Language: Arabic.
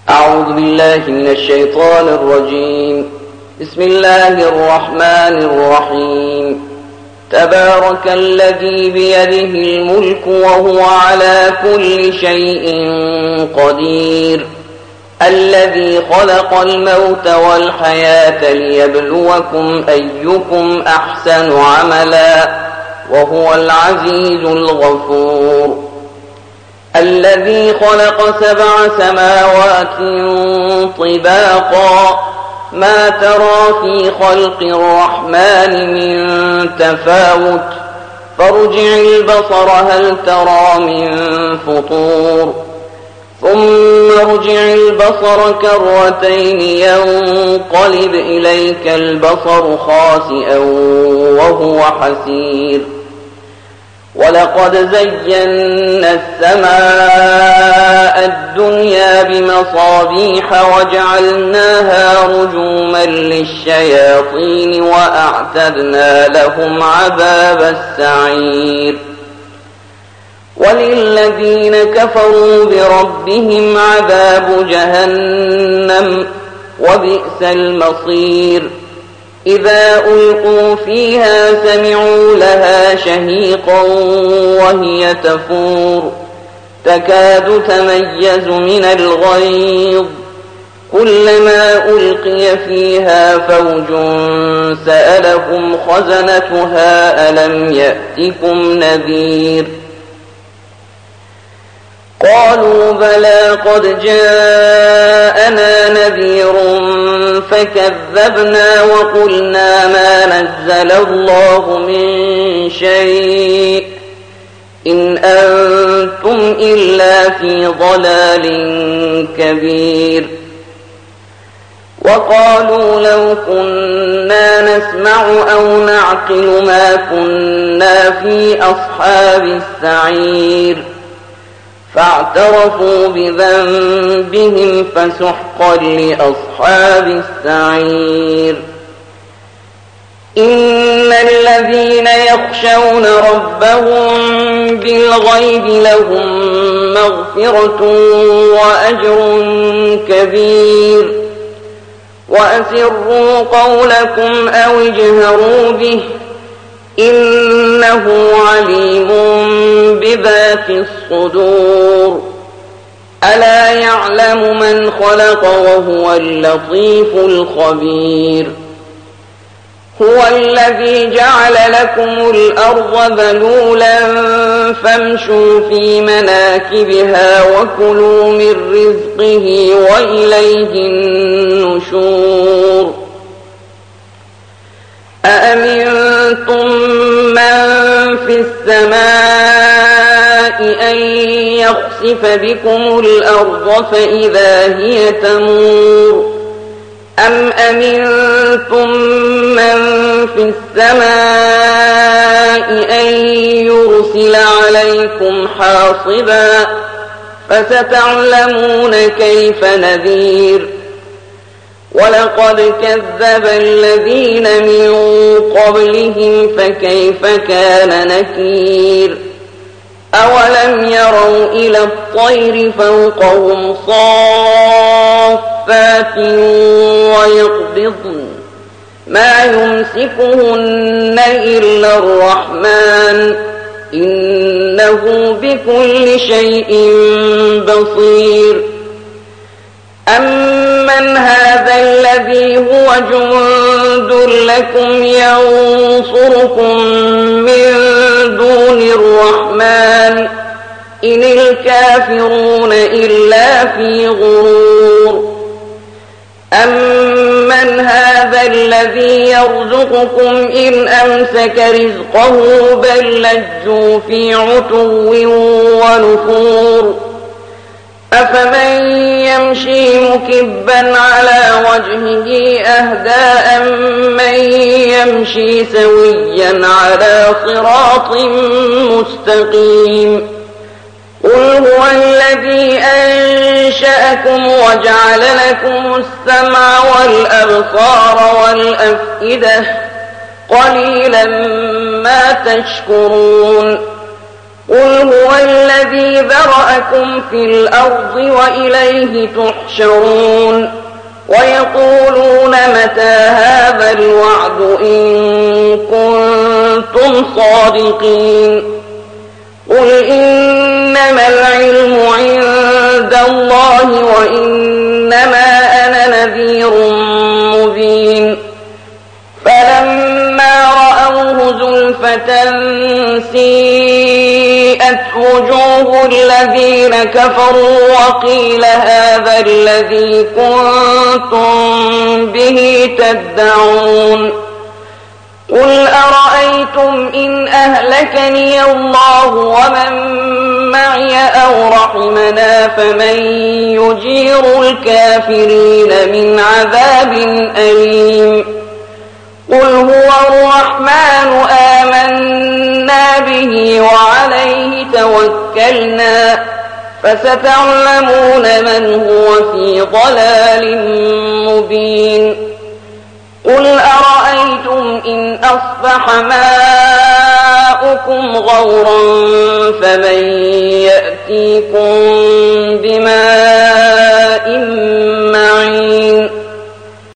أعوذ بالله من الشيطان الرجيم. بسم الله الرحمن الرحيم. تبارك الذي بيده الملك وهو على كل شيء قدير، الذي خلق الموت والحياة ليبلوكم أيكم أحسن عملا، وهو العزيز الغفور. الذي خلق 7 سماوات طباقا، ما ترى في خلق الرحمن من تفاوت، فارجع البصر هل ترى من فطور، ثم ارجع البصر كرتين ينقلب إليك البصر خاسئا وهو حسير. ولقد زينا السماء الدنيا بمصابيح وجعلناها رجوما للشياطين وأعتدنا لهم عذاب السعير. وللذين كفروا بربهم عذاب جهنم وبئس المصير. إذا ألقوا فيها سمعوا لها شهيقا وهي تفور، تكاد تميز من الغيظ، كلما ألقي فيها فوج سألهم خزنتها ألم يأتكم نذير؟ قالوا بلى قد جاءنا نذير فكذبنا وقلنا ما نزل الله من شيء إن أنتم إلا في ضلال كبير. وقالوا لو كنا نسمع أو نعقل ما كنا في أصحاب السعير، فاعترفوا بذنبهم فسحقا لأصحاب السعير. إن الذين يخشون ربهم بالغيب لهم مغفرة وأجر كبير. وأسروا قولكم أو اجهروا به إنه عليم بذات الصدور. ألا يعلم من خلق وهو اللطيف الخبير. هو الذي جعل لكم الأرض ذلولا فامشوا في مناكبها وكلوا من رزقه وإليه النشور. أأمنتم من في السماء أن يخسف بكم الأرض فإذا هي تمور، أم أمنتم من في السماء أن يرسل عليكم حاصبا، فستعلمون كيف نذير. ولقد كذب الذين من قبلهم فكيف كان نكير. أولم يروا إلى الطير فوقهم صافات ويقبضن ما يمسكهن إلا الرحمن إنه بكل شيء بصير. أمن هذا الذي هو جند لكم ينصركم من دون الرحمن إن الكافرون إلا في غرور. أمن هذا الذي يرزقكم إن أمسك رزقه بل لجوا في عتو ونفور. أفمن يمشي مكبا على وجهه أهدى أمن يمشي سويا على صراط مستقيم. قل هو الذي أنشأكم وجعل لكم السمع والأبصار والأفئدة قليلا ما تشكرون. قل هو الذي ذرأكم في الأرض وإليه تحشرون ويقولون متى هذا الوعد إن كنتم صادقين قل إنما العلم عند الله وإنما أنا نذير مبين فلما رأوه زلفة سيئت وجوه الذين كفروا وقيل هذا الذي كنتم به تدعون قل أرأيتم إن أهلكني الله ومن معي أو رحمنا فمن يجير الكافرين من عذاب أليم قل هو الرحمن آمنا به وعليه توكلنا فستعلمون من هو في ضلال مبين قل أرأيتم إن أصبح ماؤكم غورا فمن يأتيكم بماء